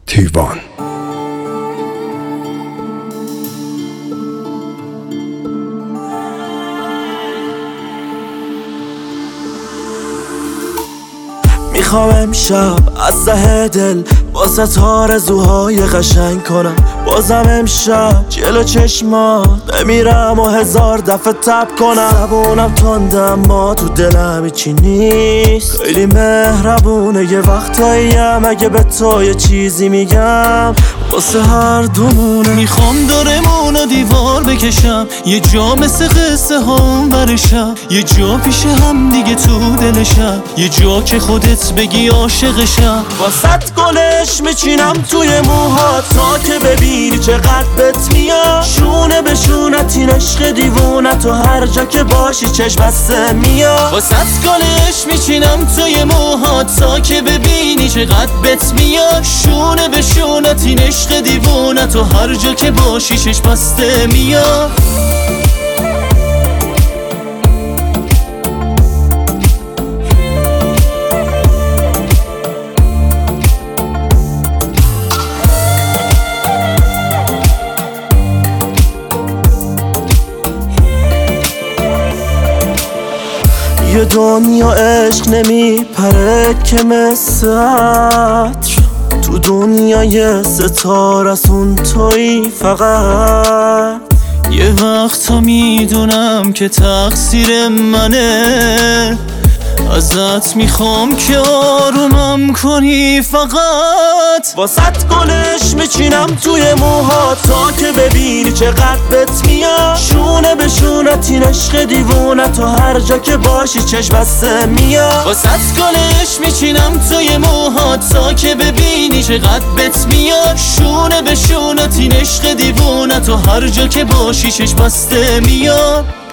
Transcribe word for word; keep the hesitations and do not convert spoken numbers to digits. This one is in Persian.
تیوان. میخوام امشب از ته دل واسه آرزوهای قشنگ کنم. بازم امشب جلو چشمات بمیرم و هزار دفعه تب کنم. زبونم تنده اما تو دلم هیچی نیست. خیلی مهربونه یه وقتاییم اگه به تو یه چیزی میگم واسه هر دومونه. میخوام دورمون و دیوار بکشم، یه جا مثل قصه هام برشم، یه جا پیش هم دیگه تو دلشم، یه جا که خودت بگی عاشقشم. واسط گلش میچینم توی موهات تا که ببینی چقدر بهت میاد. شونه به شونت این عشق دیوونت و هر جا که باشی چشم بسته میاد. واسط گلش میچینم توی موهات تا که ببینی چقدر بهت میاد. شونه به شونت این عشق دیوونت و هر جا که باشی چشم بسته میاد. یه دنیا عشق نمیپره که مثل عطر، تو دنیای ستاره از اون تویی فقط. یه وقتا میدونم که تقصیر منه، ازت میخوام که آرومم کنی فقط. واسط گلش میچینم توی موهات تا که ببینی چقدر بهت میاد. شونه به شونت این عشق دیوونت و هر جا که باشی چشم بسته میاد. واسط گلش میچینم توی موهات تا که ببینی چقدر بهت میاد. شونه به شونت این عشق دیوونت و هر جا که باشی چشم بسته میاد.